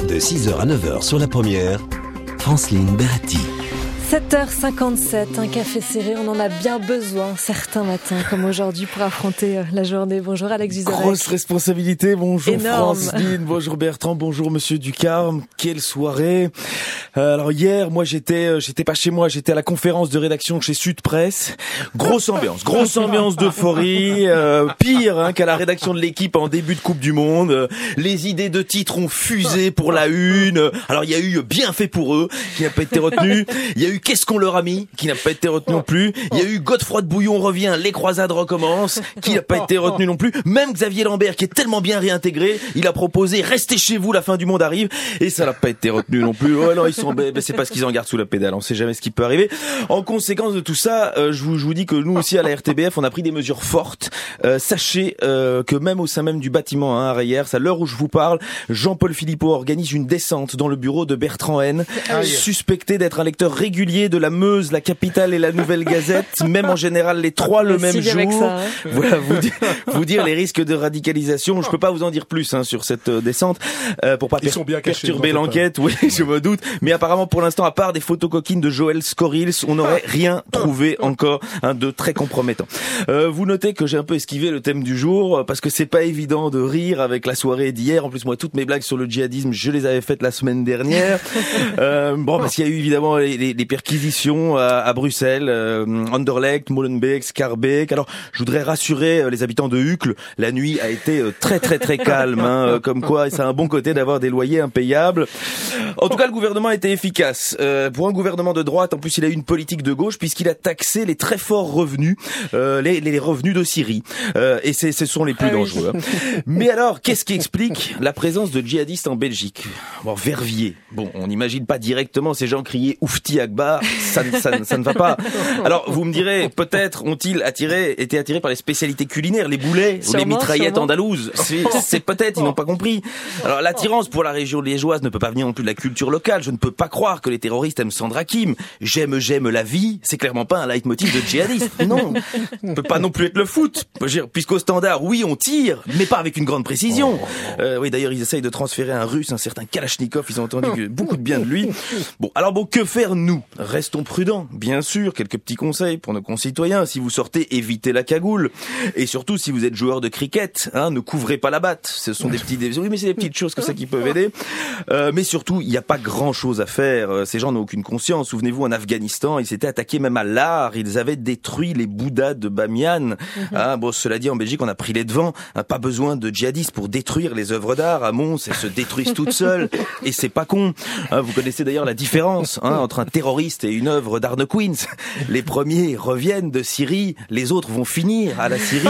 De 6h à 9h sur la première, Franceline Berati. 7h57, un café serré, on en a bien besoin certains matins comme aujourd'hui pour affronter la journée. Bonjour Alex Vizorek. Grosse responsabilité, bonjour Énorme. Franceline, bonjour Bertrand, bonjour Monsieur Ducarme, quelle soirée. Alors hier, moi j'étais pas chez moi, j'étais à la conférence de rédaction chez Sud Presse. Grosse ambiance d'euphorie, pire qu'à la rédaction de l'équipe en début de Coupe du Monde. Les idées de titres ont fusé pour la une. Alors il y a eu Bien fait pour eux, qui n'a pas été retenu. Il y a eu Qu'est-ce qu'on leur a mis, qui n'a pas été retenu non plus. Il y a eu Godefroy de Bouillon revient, les croisades recommencent, qui n'a pas été retenu non plus. Même Xavier Lambert, qui est tellement bien réintégré, il a proposé restez chez vous, la fin du monde arrive, et ça n'a pas été retenu non plus. Oh non, ils sont c'est parce qu'ils en gardent sous la pédale, on sait jamais ce qui peut arriver. En conséquence de tout ça, je vous dis que nous aussi à la RTBF, on a pris des mesures fortes. Sachez que même au sein même du bâtiment à Arayères, à l'heure où je vous parle, Jean-Paul Philippot organise une descente dans le bureau de Bertrand Haine, suspecté d'être un lecteur régulier de la Meuse, la Capitale et la Nouvelle Gazette, même en général les trois le même jour. Avec ça, Voilà, vous dire les risques de radicalisation. Je peux pas vous en dire plus sur cette descente pour pas perturber l'enquête. Oui, je me doute. Mais apparemment, pour l'instant, à part des photos coquines de Joël Scorils, on n'aurait rien trouvé encore de très compromettant. Vous notez que j'ai un peu esquivé le thème du jour parce que c'est pas évident de rire avec la soirée d'hier. En plus, moi, toutes mes blagues sur le djihadisme, je les avais faites la semaine dernière. Parce qu'il y a eu évidemment les perquisitions à Bruxelles, Anderlecht, Molenbeek, Schaerbeek. Alors, je voudrais rassurer les habitants de Uccle. La nuit a été très calme, comme quoi ça a un bon côté d'avoir des loyers impayables. En tout cas, le gouvernement a été efficace. Pour un gouvernement de droite, en plus, il a eu une politique de gauche puisqu'il a taxé les très forts revenus, les revenus de Syrie. Et ce sont les plus dangereux. Mais alors, qu'est-ce qui explique la présence de djihadistes en Belgique ? Verviers. On n'imagine pas directement ces gens crier oufti Akbar, ça ne va pas. Alors, vous me direz, peut-être ont-ils été attirés par les spécialités culinaires, les boulets, ou les mitraillettes andalouses. C'est peut-être, ils n'ont pas compris. Alors, l'attirance pour la région liégeoise ne peut pas venir non plus de la culture locale. Je ne peux pas croire que les terroristes aiment Sandra Kim. J'aime la vie, c'est clairement pas un leitmotiv de djihadiste. Non. Ça peut pas non plus être le foot. Puisqu'au Standard, oui, on tire, mais pas avec une grande précision. Oui, d'ailleurs, ils essayent de transférer un Russe, un certain Kalachnikov, ils ont entendu beaucoup de bien de lui. Que faire nous ? Restons prudents, bien sûr, quelques petits conseils pour nos concitoyens. Si vous sortez, évitez la cagoule. Et surtout, si vous êtes joueur de cricket, ne couvrez pas la batte. Ce sont oui, mais c'est des petites choses comme ça qui peuvent aider. Mais surtout, il n'y a pas grand chose à faire. Ces gens n'ont aucune conscience. Souvenez-vous, en Afghanistan, ils s'étaient attaqués même à l'art. Ils avaient détruit les Bouddhas de Bamiyan. Cela dit, en Belgique, on a pris les devants. Pas besoin de djihadistes pour détruire les œuvres d'art. À Mons, elles se détruisent toutes seules. Et c'est pas con. Vous connaissez d'ailleurs la différence entre un terroriste et une œuvre d'Harlequins. Les premiers reviennent de Syrie, les autres vont finir à la Syrie.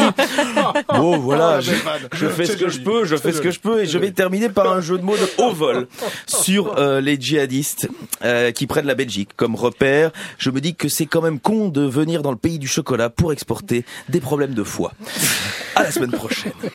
Voilà, je fais ce que je peux, et je vais terminer par un jeu de mots de haut vol sur les djihadistes qui prennent la Belgique comme repère. Je me dis que c'est quand même con de venir dans le pays du chocolat pour exporter des problèmes de foie. À la semaine prochaine.